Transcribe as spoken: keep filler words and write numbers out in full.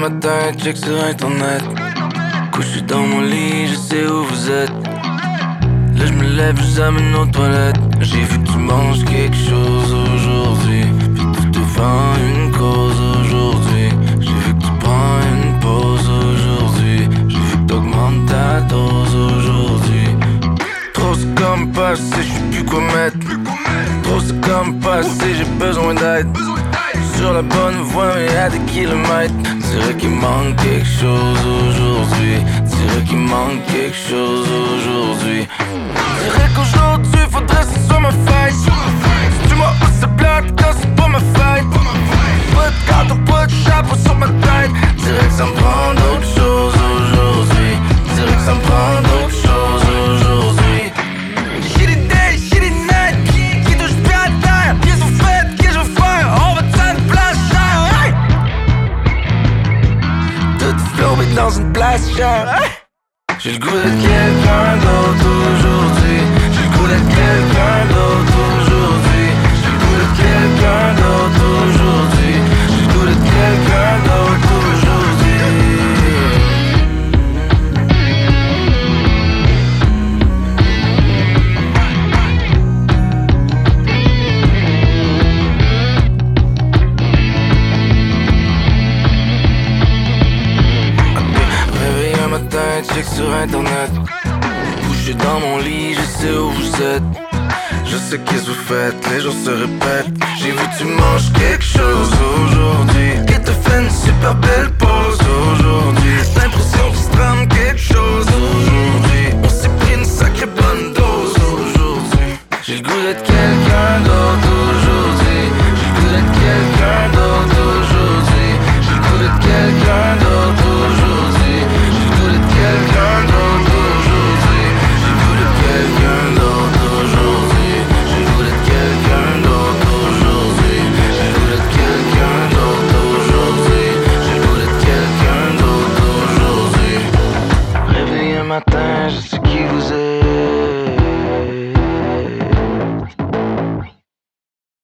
matin, check sur internet. Couché dans mon lit, je sais où vous êtes. Là je me lève, je vous amène aux toilettes. J'ai vu que tu manges quelque chose aujourd'hui, puis tu devant une cause aujourd'hui. J'ai vu que tu prends une pause aujourd'hui. J'ai vu que t'augmentes ta dose aujourd'hui. Trop c'est comme passé, j'sais plus quoi mettre. Trop c'est comme passé, j'ai besoin d'aide. Sur la bonne voie mais à des kilomètres. Dirais qu'il manque quelque chose aujourd'hui. Dirais qu'il manque quelque chose aujourd'hui. Dirais qu'aujourd'hui faudrait que ce soit ma fête. Si tu m'as où c'est plate quand c'est pas ma fête. Pas de carte ou pas de chapeau sur ma tête. Dirais que ça me prend d'autres choses aujourd'hui. Dirais que ça me prend d'autres choses aujourd'hui. Shitty day, shitty night. Qui touche bien à terre. Qu'est-ce que vous faites, qu'est-ce que je veux faire. On va te faire une place chère, hey! Tout flambé dans une place chère, hey! J'ai le goût d'être quelqu'un d'autre aujourd'hui. J'ai le goût d'être quelqu'un d'autre aujourd'hui. J'ai le goût d'être quelqu'un d'autre aujourd'hui. J'ai le goût d'être quelqu'un d'autre aujourd'hui. Réveillé un matin, check sur internet. Couché dans mon lit, je sais où vous êtes. Je sais qu'est-ce que vous faites, les jours se répètent. J'ai vu que tu manges quelque chose aujourd'hui. Et t'as fait une super belle pause aujourd'hui. L'impression qu'il se trame quelque chose aujourd'hui. On s'est pris une sacrée bonne dose aujourd'hui. J'ai le goût d'être quelqu'un d'autre aujourd'hui. J'ai le goût d'être quelqu'un d'autre aujourd'hui. J'ai le goût d'être quelqu'un d'autre aujourd'hui. J'ai le goût d'être quelqu'un d'autre aujourd'hui. J'ai le goût d'être quelqu'un d'autre aujourd'hui. J'ai le goût d'être quelqu'un d'autre aujourd'hui. J'ai le goût d'être quelqu'un d'autre aujourd'hui. J'ai le goût d'être quelqu'un d'autre aujourd'hui. Réveillé un matin, je sais qui